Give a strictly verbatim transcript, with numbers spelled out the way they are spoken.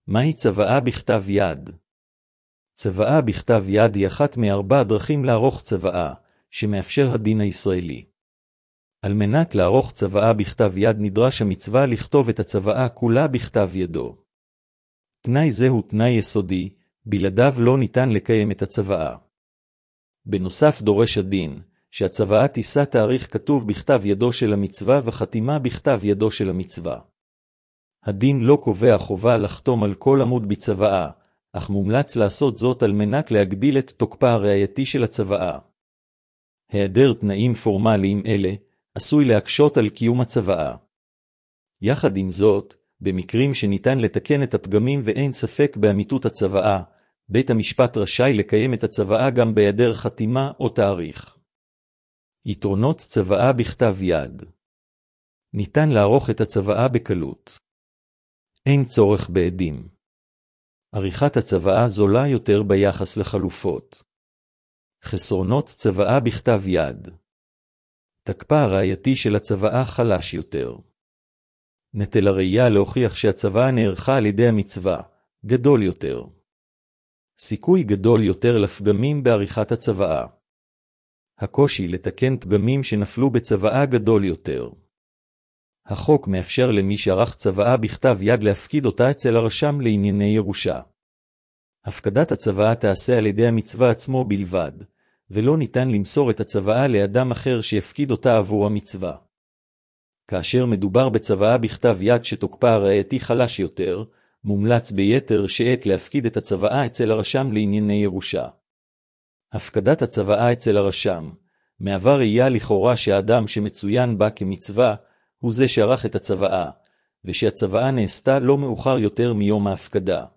מהי צוואה בכתב יד? צוואה בכתב יד היא אחת מארבע דרכים לערוך צוואה, שמאפשר הדין הישראלי. על מנת לערוך צוואה בכתב יד נדרש המצווה לכתוב את הצוואה כולה בכתב ידו. תנאי זה הוא תנאי יסודי, בלעדיו לא ניתן לקיים את הצוואה. בנוסף דורש הדין, שהצוואה תישא תאריך כתוב בכתב ידו של המצווה וחתימה בכתב ידו של המצווה. הדין לא קובע חובה לחתום על כל עמוד בצוואה, אך מומלץ לעשות זאת על מנת להגדיל את תוקפה הראייתי של הצוואה. היעדר תנאים פורמליים אלה עשוי להקשות על קיום הצוואה. יחד עם זאת, במקרים שניתן לתקן את הפגמים ואין ספק באמיתות הצוואה, בית המשפט רשאי לקיים את הצוואה גם בהיעדר חתימה או תאריך. יתרונות צוואה בכתב יד. ניתן לערוך את הצוואה בקלות. אין צורך בעדים. עריכת הצוואה זולה יותר ביחס לחלופות. חסרונות צוואה בכתב יד. תקפה הראייתי של הצוואה חלש יותר. נטל הראייה להוכיח שהצוואה נערכה על ידי המצווה, גדול יותר. סיכוי גדול יותר לפגמים בעריכת הצוואה. הקושי לתקן פגמים שנפלו בצוואה גדול יותר. החוק מאפשר למי שערך צוואה בכתב יד להפקיד אותה אצל הרשם לענייני ירושה. הפקדת הצוואה תעשה על ידי המצווה עצמו בלבד, ולא ניתן למסור את הצוואה לאדם אחר שיפקיד אותה עבור המצווה. כאשר מדובר בצוואה בכתב יד שתוקפה הראייתי חלש יותר, מומלץ ביתר שעת להפקיד את הצוואה אצל הרשם לענייני ירושה. הפקדת הצוואה אצל הרשם, מהווה ראייה לכאורה שהאדם שמצוין בה כמצווה, הוא זה שערך את הצוואה, ושהצוואה נעשתה לא מאוחר יותר מיום ההפקדה.